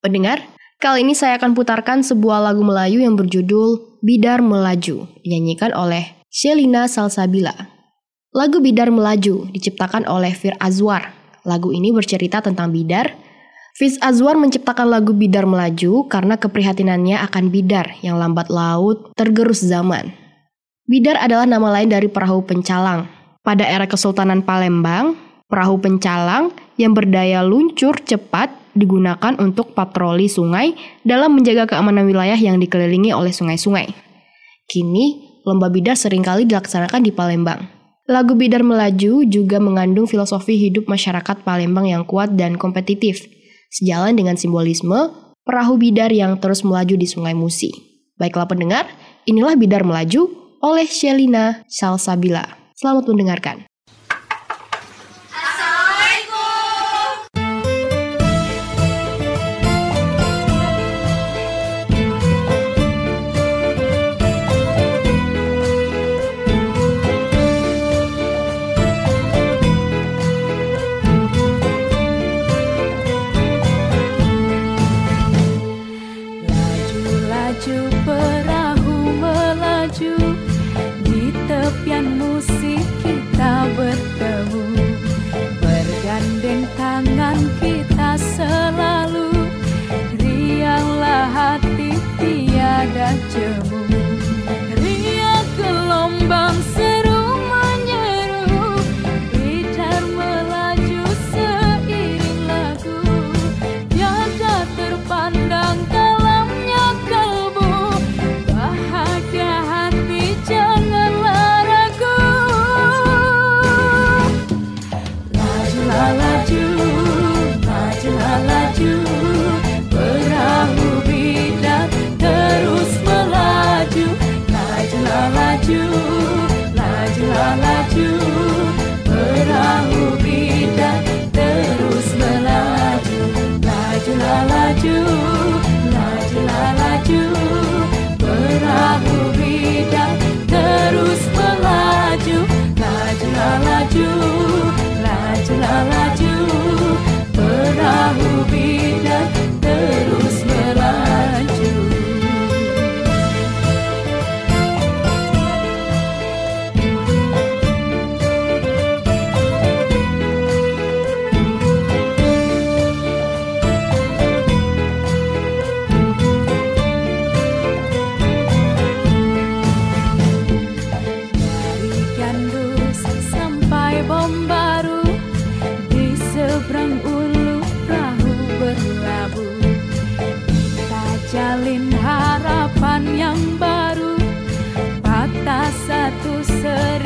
Pendengar, kali ini saya akan putarkan sebuah lagu Melayu yang berjudul Bidar Melaju, dinyanyikan oleh Shelina Salsabila. Lagu Bidar Melaju diciptakan oleh Fir Azwar. Lagu ini bercerita tentang bidar. Fir Azwar menciptakan lagu Bidar Melaju karena keprihatinannya akan bidar yang lambat laut tergerus zaman. Bidar adalah nama lain dari perahu pencalang. Pada era Kesultanan Palembang, perahu pencalang yang berdaya luncur cepat digunakan untuk patroli sungai dalam menjaga keamanan wilayah yang dikelilingi oleh sungai-sungai. Kini, lomba bidar seringkali dilaksanakan di Palembang. Lagu Bidar Melaju juga mengandung filosofi hidup masyarakat Palembang yang kuat dan kompetitif, sejalan dengan simbolisme perahu bidar yang terus melaju di Sungai Musi. Baiklah pendengar, inilah Bidar Melaju oleh Shelina Salsabila. Selamat mendengarkan. Jalin harapan yang baru, patah satu